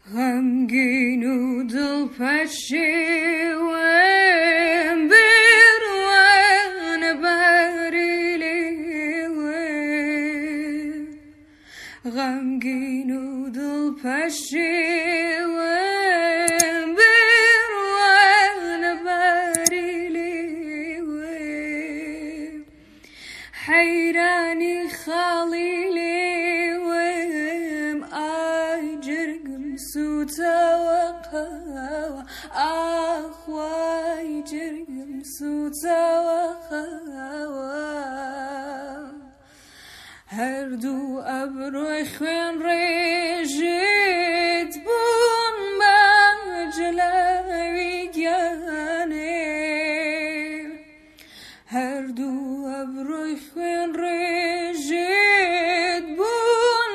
غمگین و دلپشیم بیروان بریلی غمگین و دلپشیم بیروان بریلی حیرانی خالیلی سوتوقع أخوي جرم سوتوقع هردو أبروي خوين ريجيت بون مجلوي جاني هردو أبروي خوين ريجيت بون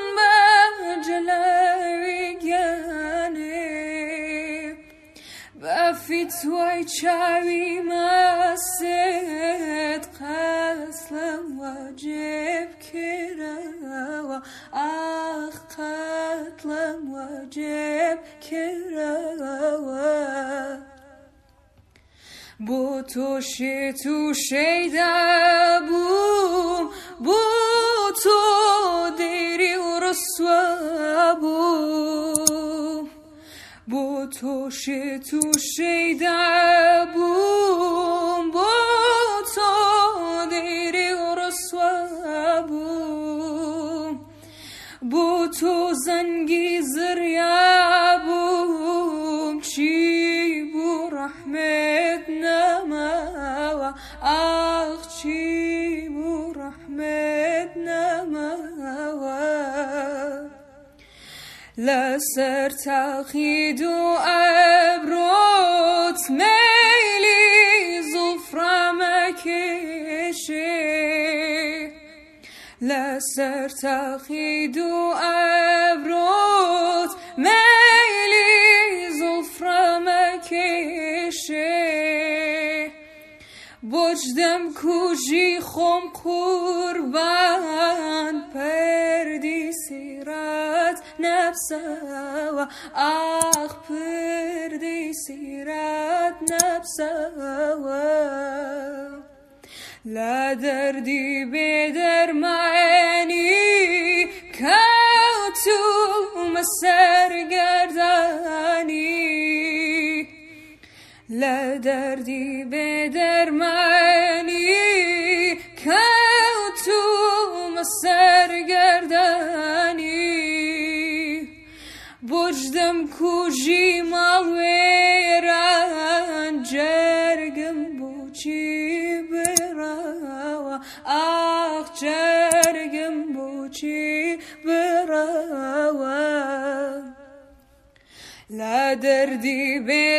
مجلوي جاني بفتوي شاوي ما سيد قسلم واجب كراوة أخ قتلم واجب كراوة بو تو شیدا بو تو دیری و رسوا بو تو شیدا بو تو دیری و رسوا بو تو زنگی زریا بوم چی بو رحمت نما آخ چی بو رحمت نما لسر تاخید و ابروت میلی زفرم کشی لسر تاخید و ابروت میلی زفرم کشی بجدم کجی خم قربان پردی سیرت نفسا آخ پردی سیرت نفسا لا دردی بدرمانی کوتو مسرگردانی لا دردی بدرمانی کوتو مسرگردانی بجدم کجی مالویران جرگم بوچی براوا آخ جرگم بوچی براوا لا دردی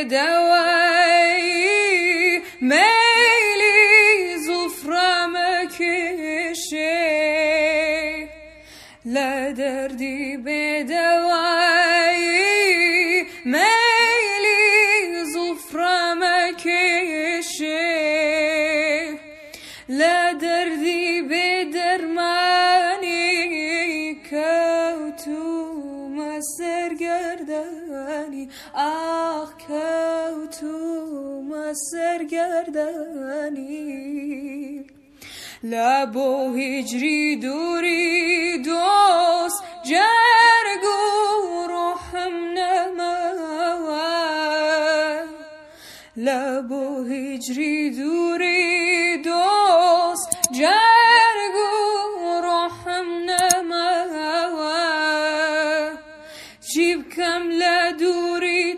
بدوایی میلی زفرم کشی لا دردی بدوایی میلی زفرم کشی لا دردی بدرمانی کوتو مسرگردانی آخ کوتو مسرگردانی لبو هجری دوری دوست جرگو روحم نموان لبو هجری دوری دوست جرگو روحم نموان جیب کم لدوری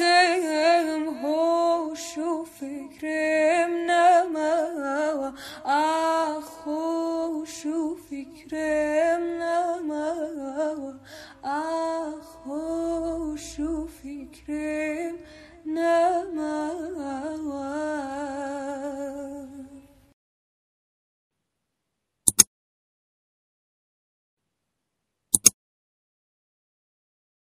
دوستم هوش و فکرم نموان